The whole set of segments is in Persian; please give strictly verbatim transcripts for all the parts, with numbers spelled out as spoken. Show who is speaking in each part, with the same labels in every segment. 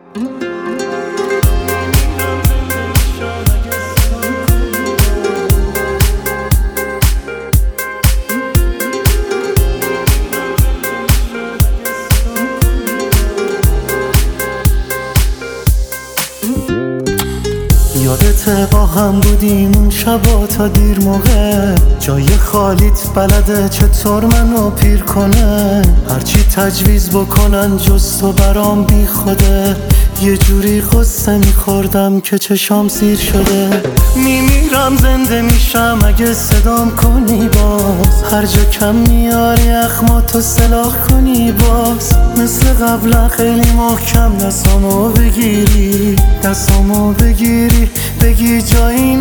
Speaker 1: یادته با هم بودیم اون شبا تا دیر موقع، جای خالیت بلده چطور منو پیر کنه. هرچی تجویز بکنن جز تو برام بی خوده، یه جوری قصه میخوردم که چشام سیر شده. میمیرم زنده میشم اگه صدام کنی باز، هر جا کم میاری اخماتو سلاح کنی باز. مثل قبلا خیلی محکم دستامو بگیری، دستامو بگیری بگی جایی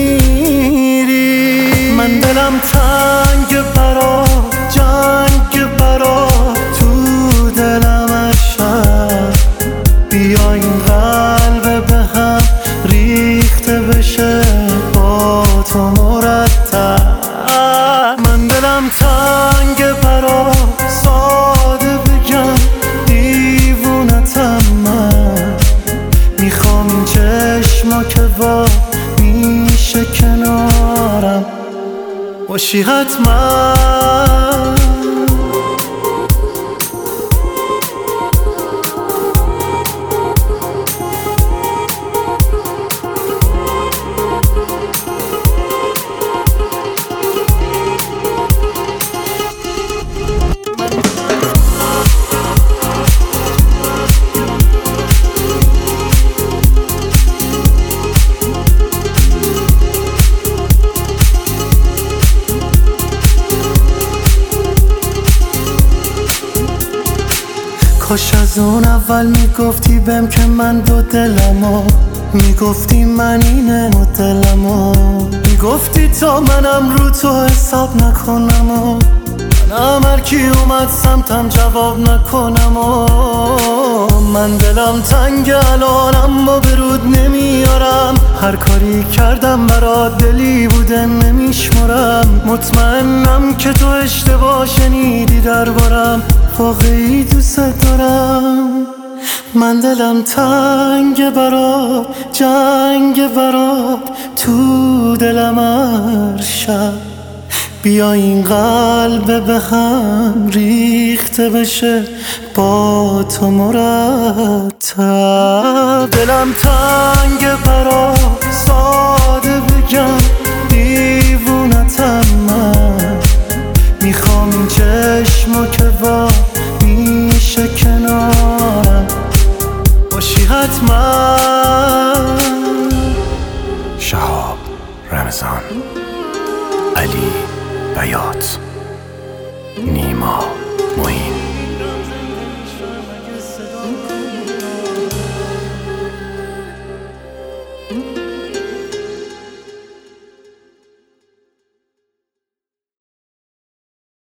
Speaker 1: نمیری. من دلم تنگ برات، جنگ برات تو دلم عشق. بیا این قلب به هم ریخته بشه با تو مرتب. من دلم تنگ برات، ساده بگم دیوونتم من. میخوام این چشما که وا میشه کنارم باشی حتما. کاش از اون اول میگفتی بهم که من دو دلمو، میگفتی من اینه مدلمو، میگفتی تا منم رو تو حساب نکنم و منم هرکی اومد سمتم جواب نکنم. و من دلم تنگ الانم و برود نمیارم، هر کاری کردم برات دلی بوده نمیشمرم. مطمئنم که تو اشتباه شنیدی دربارم، واقعی دوست دارم. من دلم تنگ برات، جنگ برات تو دلم هر شب. بیا این قلب به هم ریخته بشه با تو مرتب. دلم تنگ برات، ساده بگم دیوونتم من. میخوام این چشما که وا میشه کنارم باشی حتما.
Speaker 2: شهاب رمضان، علی بیات، نیما معین.